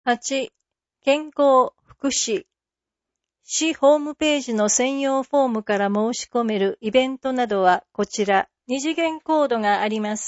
8、健康福祉。市ホームページの専用フォームから申し込めるイベントなどはこちら、2次元コードがあります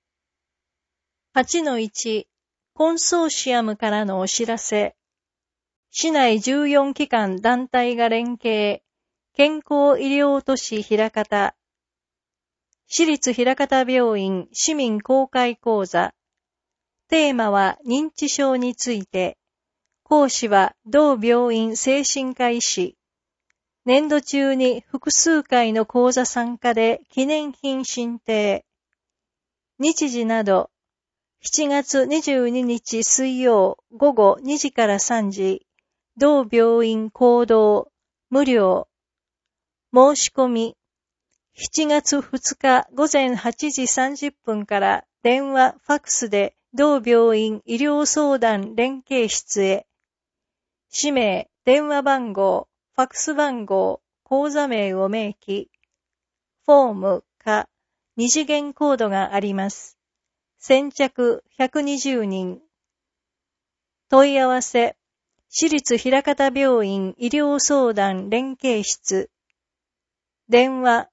。8-1、コンソーシアムからのお知らせ。市内14機関団体が連携、健康医療都市枚方。市立枚方病院市民公開講座。テーマは認知症について。講師は同病院精神科医師。年度中に複数回の講座参加で記念品進呈。日時など、7月22日水曜午後2時から3時、同病院講堂、無料。申し込み、7月2日午前8時30分から電話、ファックスで同病院医療相談連携室へ。氏名、電話番号、ファックス番号、口座名を明記。フォームか二次元コードがあります。先着120人。問い合わせ、市立枚方病院医療相談連携室。電話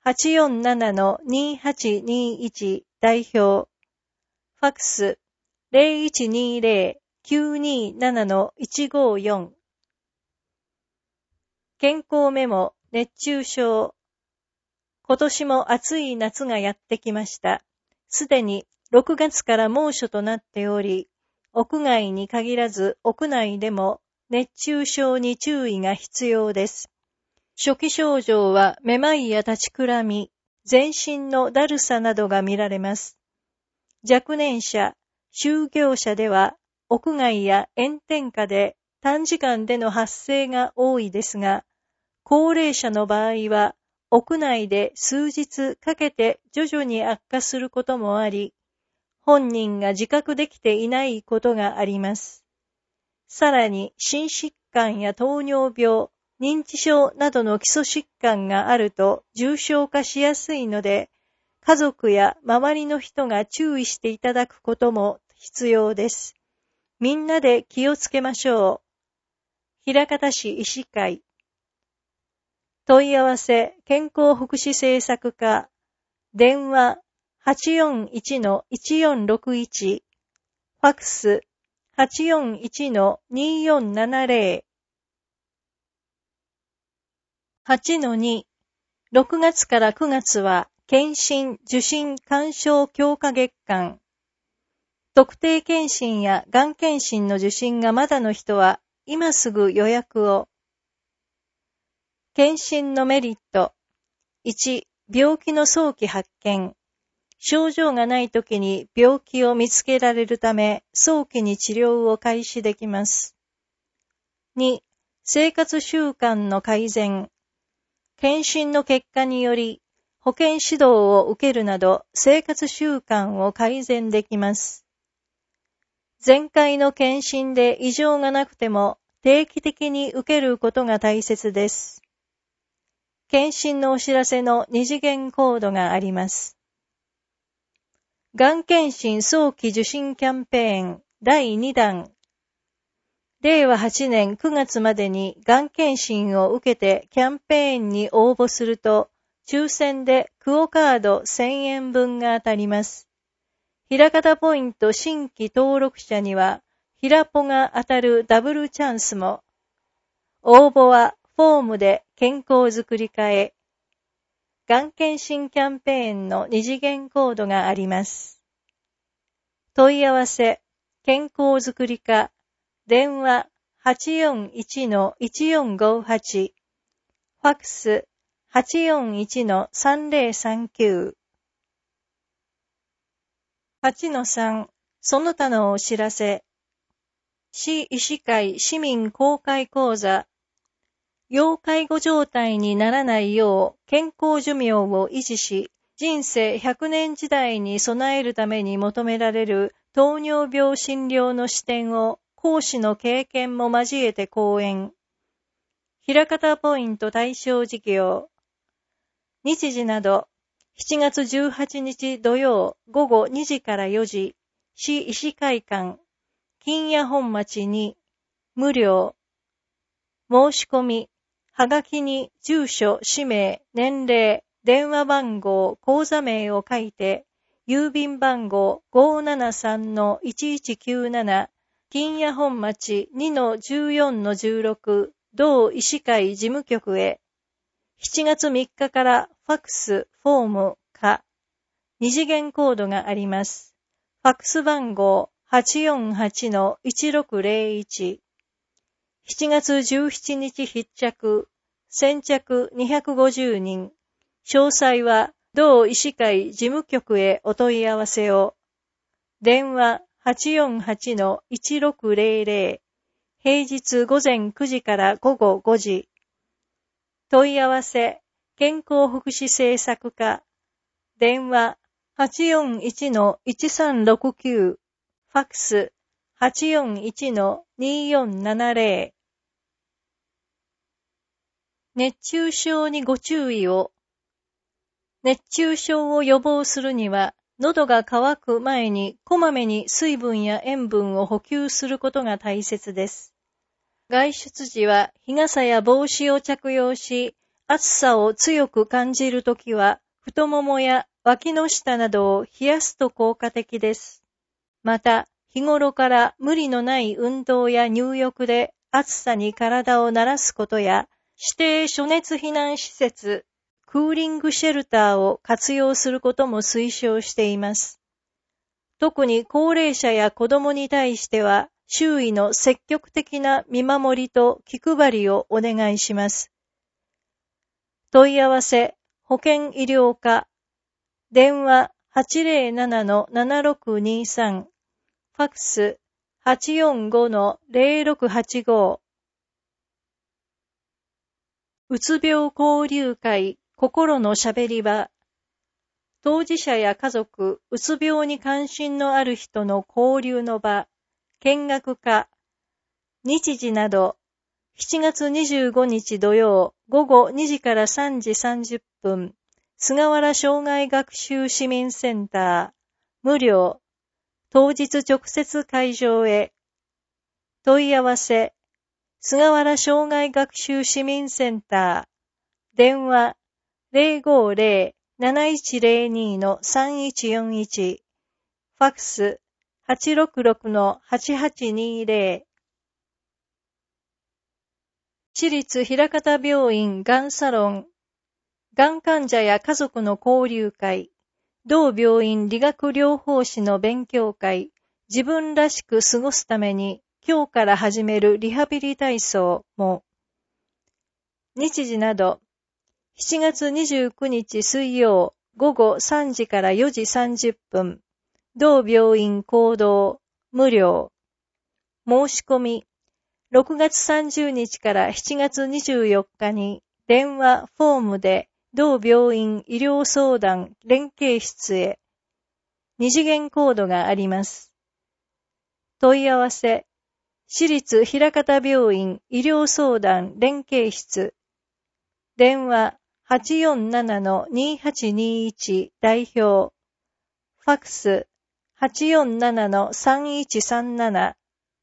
847-2821 代表。ファックス 0120-927-154。健康メモ、熱中症。今年も暑い夏がやってきました。すでに6月から猛暑となっており、屋外に限らず屋内でも熱中症に注意が必要です。初期症状はめまいや立ちくらみ、全身のだるさなどが見られます。若年者、就業者では屋外や炎天下で短時間での発生が多いですが、高齢者の場合は屋内で数日かけて徐々に悪化することもあり、本人が自覚できていないことがあります。さらに心疾患や糖尿病、認知症などの基礎疾患があると重症化しやすいので、家族や周りの人が注意していただくことも必要です。みんなで気をつけましょう。枚方市医師会。問い合わせ、健康福祉政策課。電話 841-1461。ファックス 841-2470。8-2。6月から9月は、検診・受診・鑑賞強化月間。特定検診やがん検診の受診がまだの人は、今すぐ予約を。検診のメリット。1、病気の早期発見。症状がないときに病気を見つけられるため、早期に治療を開始できます。2、生活習慣の改善。検診の結果により、保健指導を受けるなど生活習慣を改善できます。前回の検診で異常がなくても定期的に受けることが大切です。検診のお知らせの二次元コードがあります。がん検診早期受診キャンペーン第2弾。令和8年9月までにがん検診を受けてキャンペーンに応募すると、抽選でクオカード1000円分が当たります。枚方ポイント新規登録者には、ひらぽが当たるダブルチャンスも。応募はフォームで健康づくり課へ。がん検診キャンペーンの二次元コードがあります。問い合わせ、健康づくり課。電話 841-1458。ファックス 841-3039。8-3、その他のお知らせ。市医師会市民公開講座。要介護状態にならないよう健康寿命を維持し、人生100年時代に備えるために求められる糖尿病診療の視点を講師の経験も交えて講演。枚方ポイント対象事業。日時など、7月18日土曜午後2時から4時、市医師会館、 金谷本町に無料。申し込み、はがきに住所、氏名、年齢、電話番号、口座名を書いて、郵便番号 573-1197 金谷本町 2-14-16 同医師会事務局へ。7月3日からファックス、フォーム、か、二次元コードがあります。ファックス番号 848-1601。7月17日必着、先着250人。詳細は同医師会事務局へお問い合わせを。電話 848-1600。平日午前9時から午後5時。問い合わせ、健康福祉政策課。電話 841-1369。ファックス 841-2470。熱中症にご注意を。熱中症を予防するには、喉が渇く前にこまめに水分や塩分を補給することが大切です。外出時は日傘や帽子を着用し、暑さを強く感じるときは、太ももや脇の下などを冷やすと効果的です。また、日頃から無理のない運動や入浴で暑さに体を慣らすことや、指定暑熱避難施設、クーリングシェルターを活用することも推奨しています。特に高齢者や子供に対しては、周囲の積極的な見守りと気配りをお願いします。問い合わせ、保健医療課、電話 807-7623、ファックス 845-0685。うつ病交流会、心のしゃべり場。当事者や家族、うつ病に関心のある人の交流の場、見学会、日時など、7月25日土曜午後2時から3時30分、菅原障害学習市民センター、無料、当日直接会場へ。問い合わせ、菅原障害学習市民センター、電話 050-7102-3141、ファックス 866-8820。私立枚方病院がんサロン、がん患者や家族の交流会、同病院理学療法士の勉強会、自分らしく過ごすために今日から始めるリハビリ体操も。日時など、7月29日水曜午後3時から4時30分、同病院講堂、無料。申し込み、6月30日から7月24日に電話フォームで同病院医療相談連携室へ。二次元コードがあります。問い合わせ、私立枚方病院医療相談連携室。電話 847-2821 代表。ファックス 847-3137。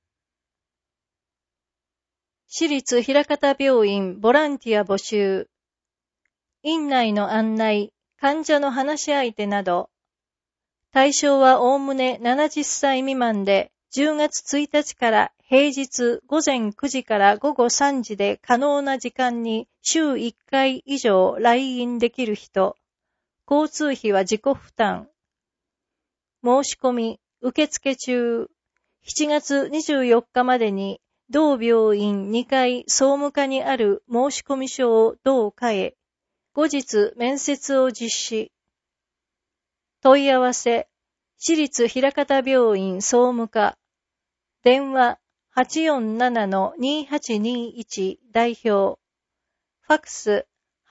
私立枚方病院ボランティア募集。院内の案内、患者の話し相手など。対象はおおむね70歳未満で、10月1日から平日午前9時から午後3時で可能な時間に週1回以上来院できる人。交通費は自己負担。申し込み、受付中。7月24日までに、同病院2階総務課にある申込書を同課へ。後日面接を実施。問い合わせ、私立枚方病院総務課。電話 847-2821 代表。ファックス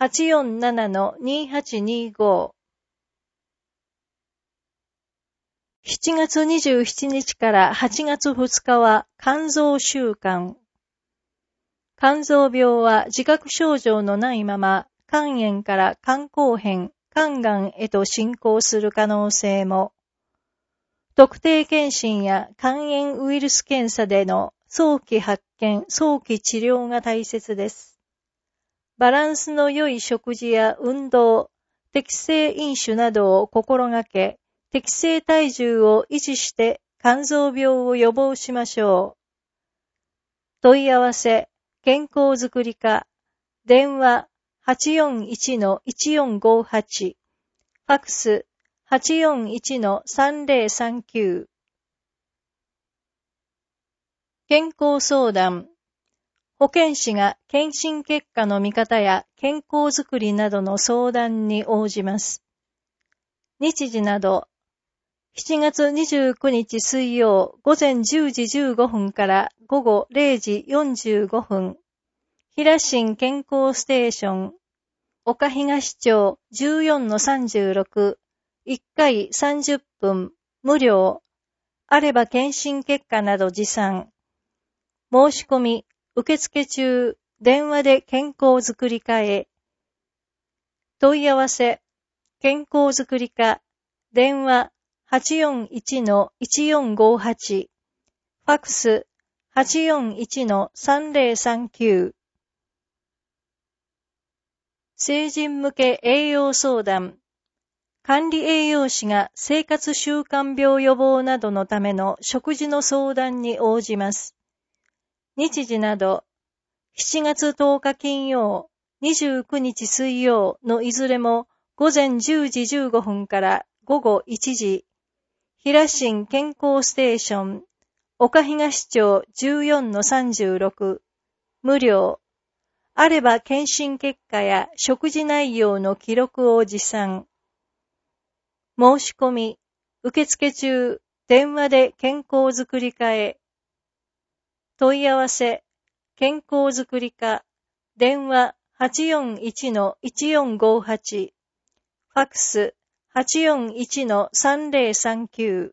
847-2825。7月27日から8月2日は肝臓週間。肝臓病は自覚症状のないまま肝炎から肝硬変、肝がんへと進行する可能性も。 特定検診や肝炎ウイルス検査での早期発見、早期治療が大切です。バランスの良い食事や運動、適正飲酒などを心がけ、適正体重を維持して肝臓病を予防しましょう。問い合わせ、健康づくり課、電話 841-1458、ファックス 841-3039。健康相談。保健師が検診結果の見方や健康づくりなどの相談に応じます。日時など、7月29日水曜午前10時15分から午後0時45分、平新健康ステーション、岡東町 14-36、1回30分、無料、あれば検診結果など持参。申し込み、受付中、電話で健康づくり課へ。問い合わせ、健康づくり課、電話 841-1458、ファックス 841-3039。成人向け栄養相談。管理栄養士が生活習慣病予防などのための食事の相談に応じます。日時など、7月10日金曜、29日水曜のいずれも午前10時15分から午後1時、平新健康ステーション、岡東町 14-36、無料、あれば検診結果や食事内容の記録を持参。申し込み、受付中、電話で健康づくり課へ。問い合わせ、健康づくり課、電話 841-1458、ファックス 841-3039。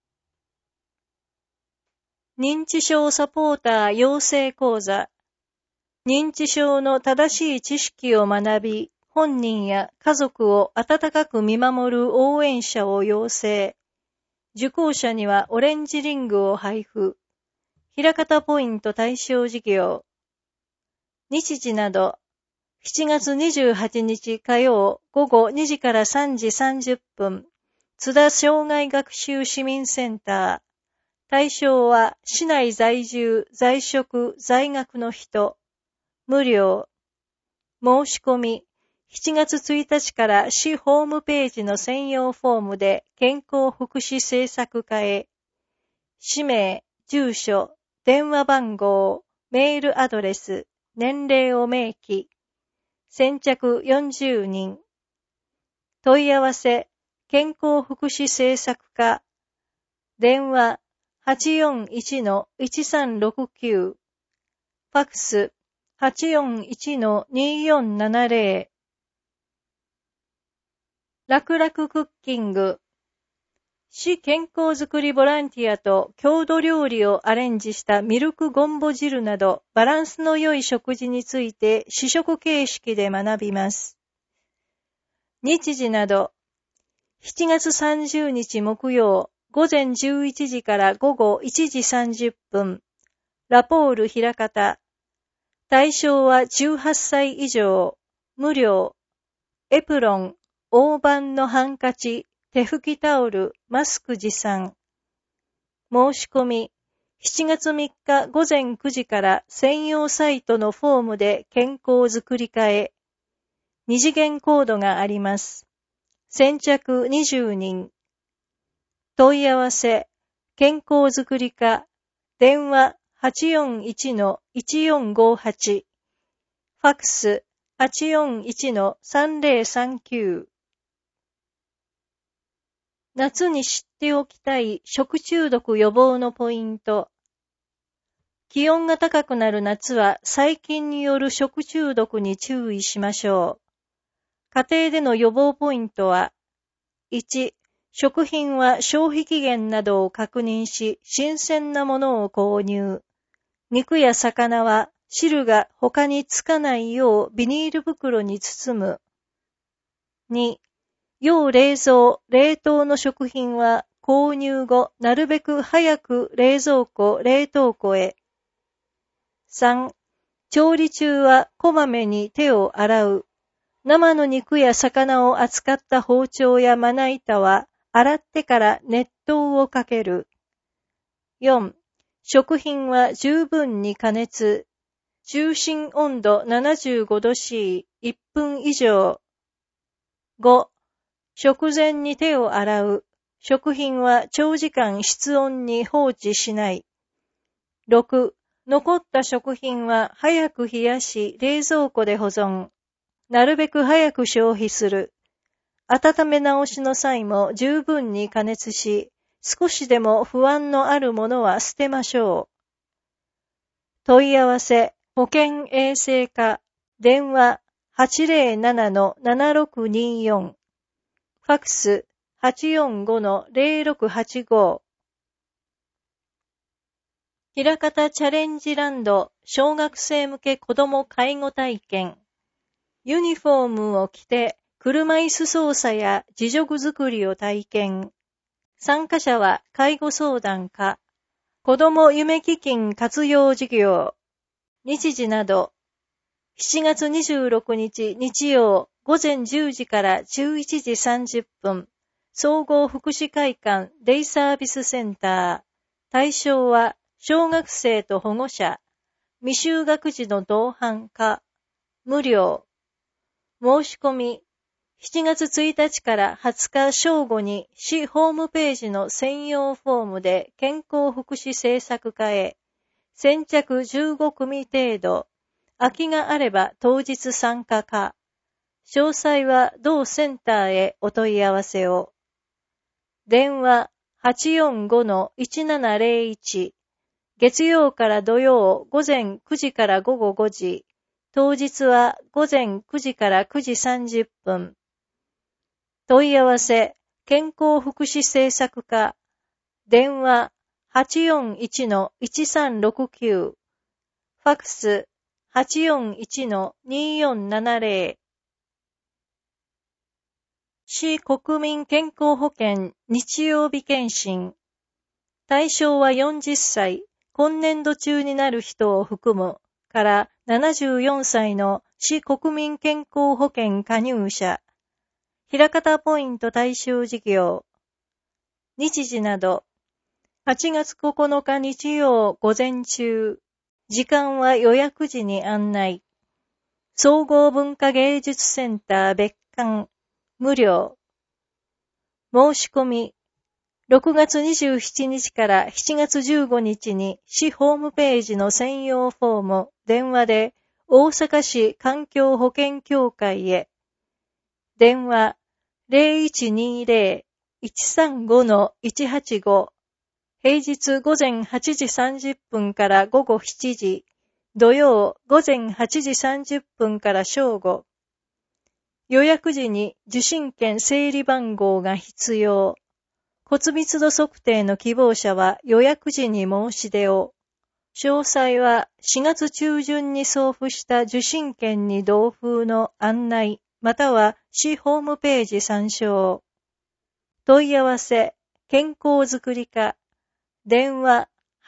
認知症サポーター養成講座。認知症の正しい知識を学び、本人や家族を温かく見守る応援者を養成。受講者にはオレンジリングを配布。枚方ポイント対象事業。日時など、7月28日火曜午後2時から3時30分、津田障害学習市民センター。対象は市内在住、在職、在学の人。無料。申し込み、7月1日から市ホームページの専用フォームで健康福祉政策課へ。氏名、住所、電話番号、メールアドレス、年齢を明記。先着40人。問い合わせ、健康福祉政策課。電話 841-1369。ファックス 841-2470。楽々クッキング。市健康づくりボランティアと郷土料理をアレンジしたミルクゴンボ汁などバランスの良い食事について試食形式で学びます。日時など、7月30日木曜午前11時から午後1時30分、ラポール枚方。対象は18歳以上、無料、エプロン、大判のハンカチ、手拭きタオル、マスク持参。申し込み、7月3日午前9時から専用サイトのフォームで健康づくり課へ。二次元コードがあります。先着20人。問い合わせ、健康づくり課、電話 841-1458、ファックス 841-3039。夏に知っておきたい食中毒予防のポイント。気温が高くなる夏は細菌による食中毒に注意しましょう。家庭での予防ポイントは、1、食品は消費期限などを確認し、新鮮なものを購入。肉や魚は汁が他につかないようビニール袋に包む。2、要冷蔵、冷凍の食品は購入後、なるべく早く冷蔵庫、冷凍庫へ。3、調理中はこまめに手を洗う。生の肉や魚を扱った包丁やまな板は、洗ってから熱湯をかける。4、食品は十分に加熱。中心温度75度 C1 分以上。5、食前に手を洗う。食品は長時間室温に放置しない。6、残った食品は早く冷やし冷蔵庫で保存。なるべく早く消費する。温め直しの際も十分に加熱し、少しでも不安のあるものは捨てましょう。問い合わせ、保健衛生課、電話 807-7624、ファックス 845-0685。枚方チャレンジランド小学生向け子ども介護体験。ユニフォームを着て車椅子操作や自助具作りを体験。参加者は介護相談課、子ども夢基金活用事業。日時など、7月26日日曜午前10時から11時30分、総合福祉会館デイサービスセンター。対象は小学生と保護者、未就学児の同伴か、無料。申し込み、7月1日から20日正午に市ホームページの専用フォームで健康福祉政策課へ、先着15組程度、空きがあれば当日参加か。詳細は同センターへお問い合わせを。電話 845-1701、月曜から土曜午前9時から午後5時、当日は午前9時から9時30分。問い合わせ、健康福祉政策課、電話 841-1369、ファックス 841-2470。市国民健康保険日曜日検診。対象は40歳、今年度中になる人を含むから74歳の市国民健康保険加入者。枚方ポイント対象事業。日時など、8月9日日曜午前中。時間は予約時に案内。総合文化芸術センター別館。無料。申し込み。6月27日から7月15日に市ホームページの専用フォーム、電話で大阪市環境保険協会へ。電話 0120-135-185。平日午前8時30分から午後7時。土曜午前8時30分から正午。予約時に受診券整理番号が必要。骨密度測定の希望者は予約時に申し出を。詳細は4月中旬に送付した受診券に同封の案内、または市ホームページ参照。問い合わせ、健康づくり課。電話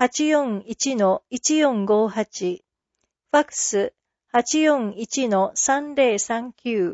841-1458。ファックス 841-3039。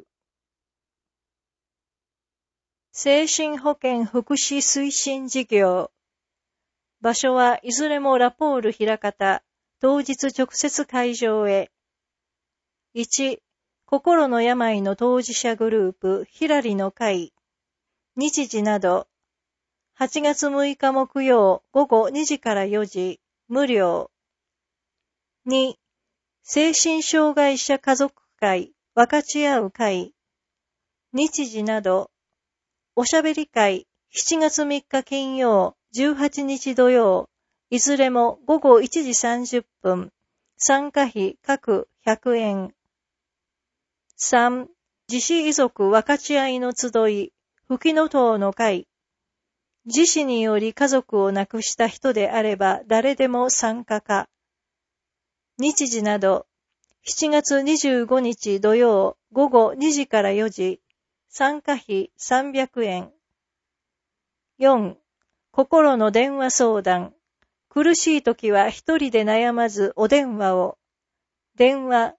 精神保健福祉推進事業。場所はいずれもラポール枚方、当日直接会場へ。1、心の病の当事者グループ、ひらりの会。日時など、8月6日木曜午後2時から4時、無料。2、精神障害者家族会、分かち合う会。日時など、おしゃべり会、7月3日金曜、18日土曜、いずれも午後1時30分、参加費各100円。3、自死遺族分かち合いの集い、ふきのとうの会。自死により家族を亡くした人であれば誰でも参加か。日時など、7月25日土曜午後2時から4時、参加費300円。4、 心の電話相談。苦しいときは一人で悩まずお電話を。電話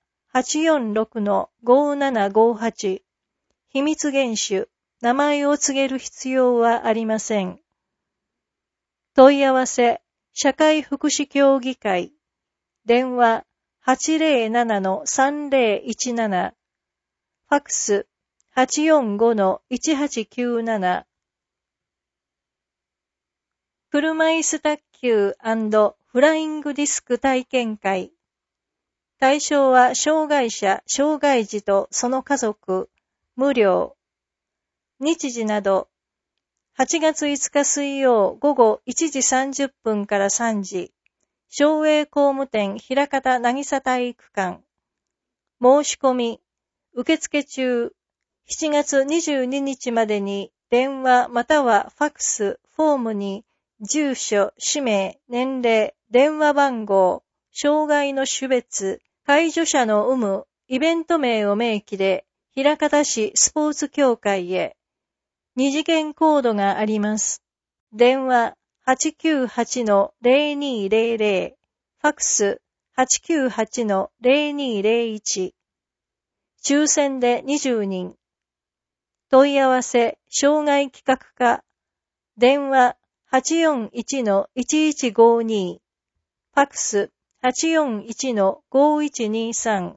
846-5758。秘密厳守。名前を告げる必要はありません。問い合わせ。社会福祉協議会。電話 807-3017。ファックス 845-1897。車椅子卓球&フライングディスク体験会。対象は障害者、障害児とその家族、無料。日時など、8月5日水曜午後1時30分から3時、省営工務店枚方渚体育館。申し込み、受付中、7月22日までに電話またはファックス、フォームに、住所、氏名、年齢、電話番号、障害の種別、介助者の有無、イベント名を明記で、枚方市スポーツ協会へ。二次元コードがあります。電話 898-0200、ファックス 898-0201。抽選で20人。問い合わせ、障害企画課。電話841-1152。ファックス 841-5123。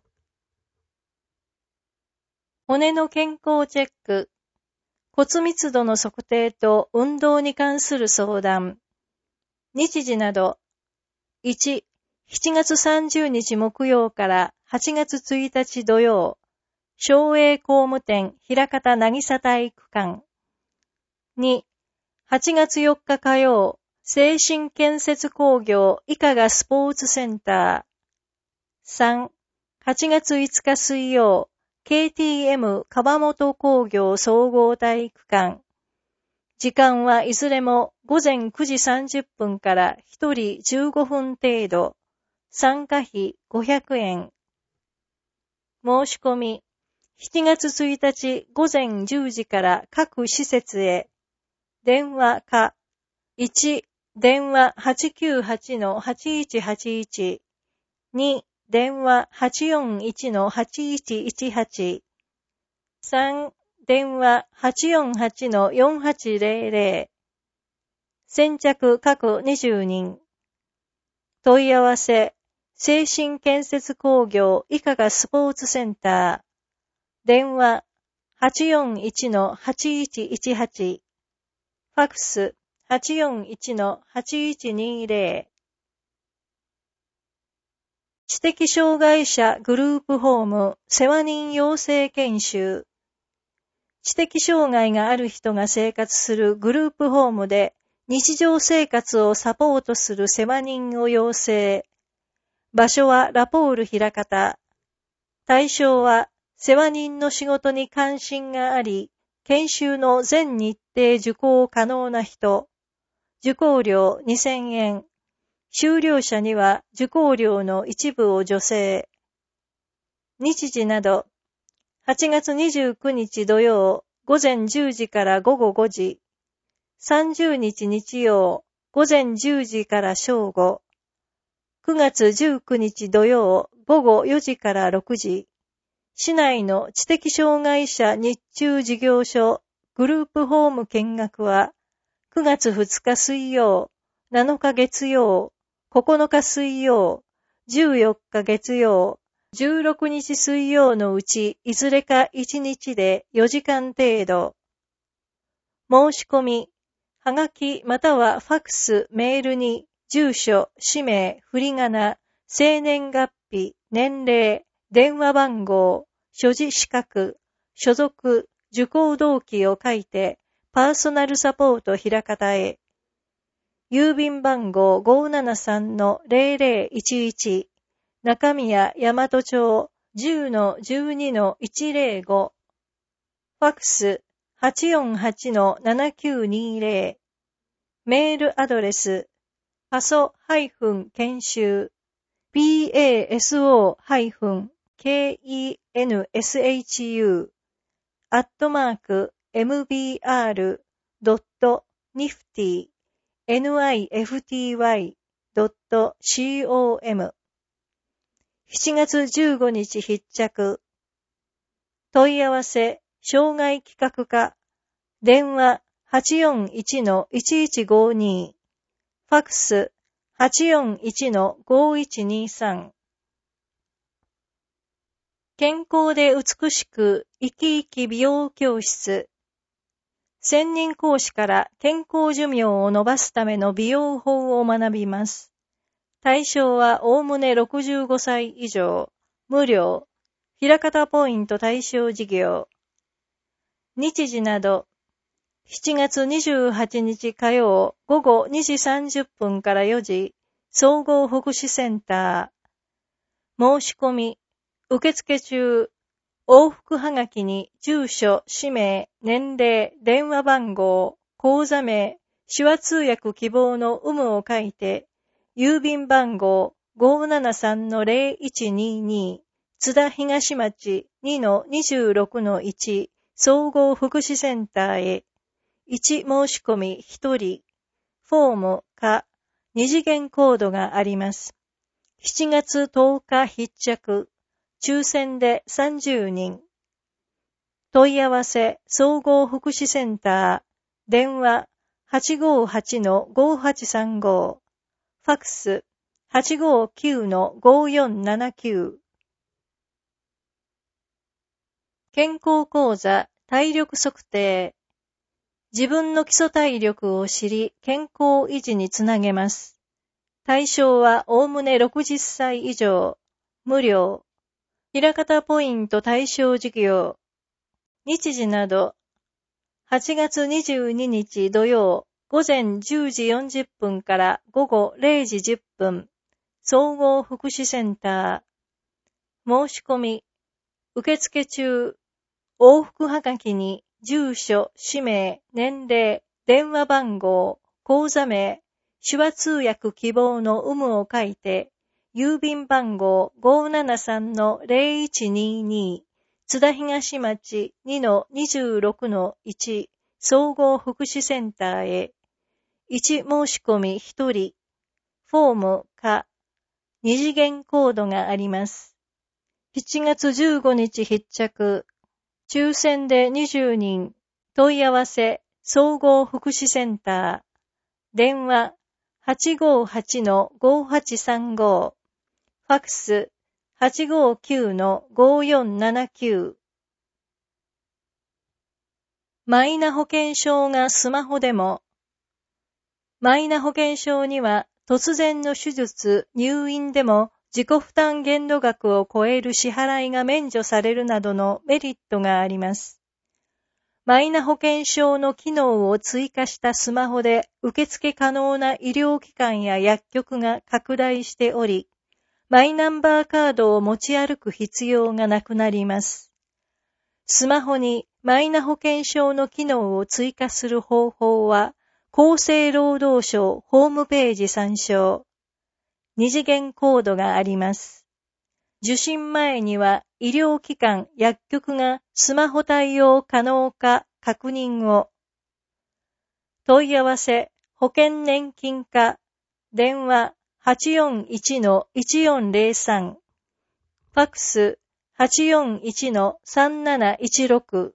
骨の健康チェック。骨密度の測定と運動に関する相談。日時など。1、7月30日木曜から8月1日土曜。省営工務店枚方渚体育館。2、8月4日火曜、精神建設工業伊香賀スポーツセンター。3、8月5日水曜、KTM 川本工業総合体育館。時間はいずれも午前9時30分から1人15分程度。参加費500円。申し込み、7月1日午前10時から各施設へ。電話か。1、電話 898-8181。2、電話 841-8118。3、電話 848-4800。先着各20人。問い合わせ、精神建設工業伊香賀スポーツセンター。電話 841-8118。ファックス 841-8120。知的障害者グループホーム世話人養成研修。知的障害がある人が生活するグループホームで日常生活をサポートする世話人を養成。場所はラポール枚方。対象は世話人の仕事に関心があり、研修の全日程受講可能な人。受講料2000円。修了者には受講料の一部を助成。日時など、8月29日土曜午前10時から午後5時。30日日曜午前10時から正午。9月19日土曜午後4時から6時。市内の知的障害者日中事業所グループホーム見学は9月2日水曜、7日月曜、9日水曜、14日月曜、16日水曜のうちいずれか1日で4時間程度。申し込み、はがきまたはファックス、メールに住所、氏名、振り仮名、生年月日、年齢、電話番号、所持資格、所属、受講動機を書いて、パーソナルサポート枚方へ。郵便番号 573-0011、中宮大和町 10-12-105。ファックス 848-7920。メールアドレス、パソ研修、paso-kenshu、@mbr.nifty nifty.com。7 月15日必着。問い合わせ、障害企画課。電話 841-1152。ファックス 841-5123。健康で美しく生き生き美容教室。専任講師から健康寿命を伸ばすための美容法を学びます。対象はおおむね65歳以上。無料。枚方ポイント対象事業。日時など、7月28日火曜午後2時30分から4時、総合福祉センター。申し込み、受付中、往復はがきに住所、氏名、年齢、電話番号、口座名、手話通訳希望の有無を書いて、郵便番号 573-0122 津田東町 2-26-1 総合福祉センターへ。1申し込み1人。フォームか2次元コードがあります。7月10日必着。抽選で30人。問い合わせ、総合福祉センター。電話 858-5835。ファックス 859-5479。健康講座、体力測定。自分の基礎体力を知り、健康維持につなげます。対象はおおむね60歳以上。無料。枚方ポイント対象事業。日時など、8月22日土曜、午前10時40分から午後0時10分、総合福祉センター。申し込み、受付中、往復はがきに住所、氏名、年齢、電話番号、口座名、手話通訳希望の有無を書いて、郵便番号 573-0122 津田東町 2-26-1 総合福祉センターへ。1申し込み1人。フォームか2次元コードがあります。7月15日必着。抽選で20人。問い合わせ、総合福祉センター。電話 858-5835。ファックス 859-5479。マイナ保険証がスマホでも。マイナ保険証には突然の手術、入院でも自己負担限度額を超える支払いが免除されるなどのメリットがあります。マイナ保険証の機能を追加したスマホで受付可能な医療機関や薬局が拡大しており、マイナンバーカードを持ち歩く必要がなくなります。スマホにマイナ保険証の機能を追加する方法は、厚生労働省ホームページ参照。2次元コードがあります。受診前には医療機関、薬局がスマホ対応可能か確認を。問い合わせ、保険年金課、電話 841-1403。ファックス 841-3716。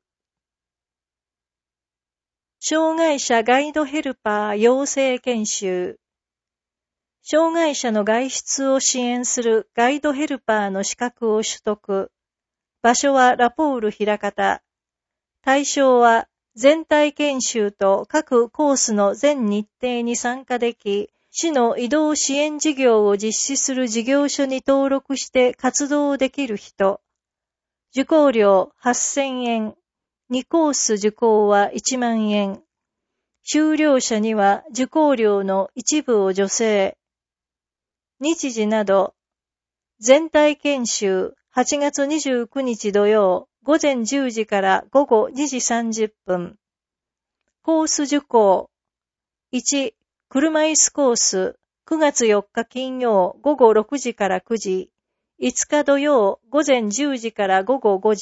障害者ガイドヘルパー養成研修。障害者の外出を支援するガイドヘルパーの資格を取得。場所はラポール枚方。対象は全体研修と各コースの全日程に参加でき、市の移動支援事業を実施する事業所に登録して活動できる人。受講料8000円。2コース受講は1万円。修了者には受講料の一部を助成。日時など、全体研修8月29日土曜午前10時から午後2時30分。コース受講。1、車椅子コース9月4日金曜午後6時から9時。5日土曜午前10時から午後5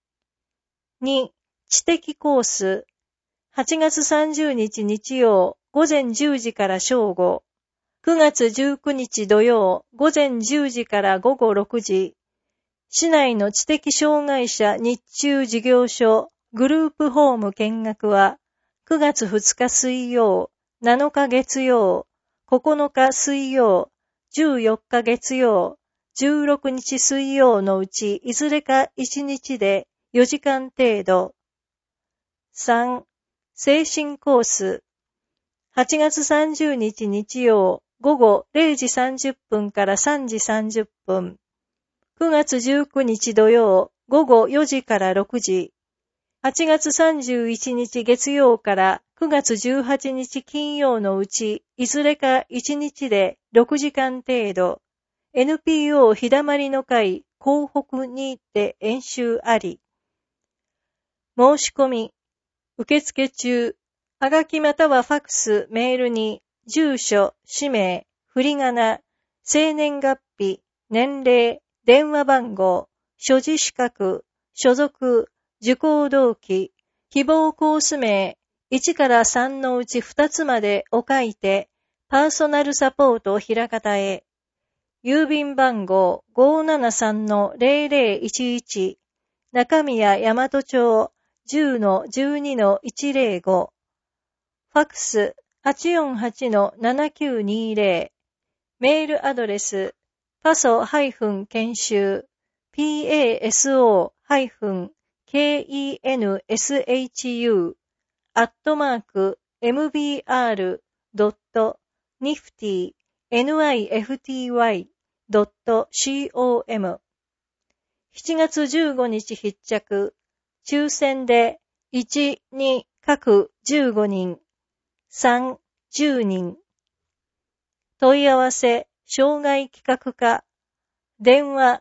時。2、知的コース8月30日日曜午前10時から正午。9月19日土曜午前10時から午後6時。市内の知的障害者日中事業所グループホーム見学は9月2日水曜、7日月曜、9日水曜、14日月曜、16日水曜のうちいずれか1日で4時間程度。3. 精神コース。8月30日日曜午後0時30分から3時30分。9月19日土曜午後4時から6時。8月31日月曜から9月18日金曜のうちいずれか1日で6時間程度。NPO 日だまりの会港北にて演習あり。申し込み。受付中。はがきまたはファクス、メールに、住所、氏名、振り仮名、生年月日、年齢、電話番号、所持資格、所属、受講動機、希望コース名、1から3のうち2つまでを書いて、パーソナルサポートひらかたへ。郵便番号 573-0011 中宮大和町 10-12-105 ファクス 848-7920 メールアドレスパソ-研修 PASO-KENSHU @mbr.nifty.com 7月15日必着。抽選で1、2各15人、3、10人。問い合わせ、障害企画課。電話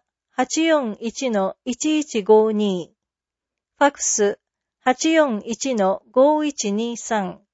841-1152。ファクス 841-5123。